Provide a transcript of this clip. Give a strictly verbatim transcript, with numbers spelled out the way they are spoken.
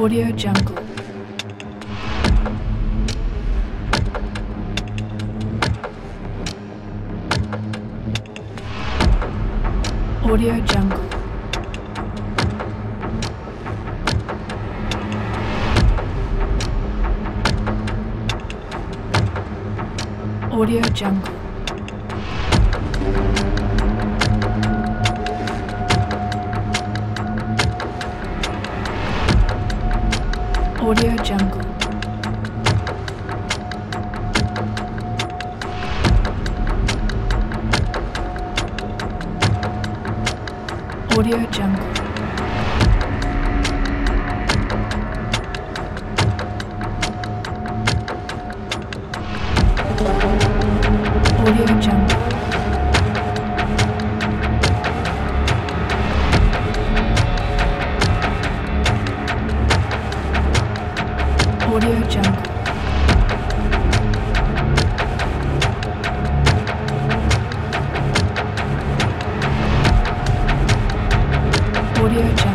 Audio Jungle. Audio Jungle. Audio Jungle. Audio Jungle. Audio Jungle. Audio Jungle. Audio Jungle. Audio Jungle.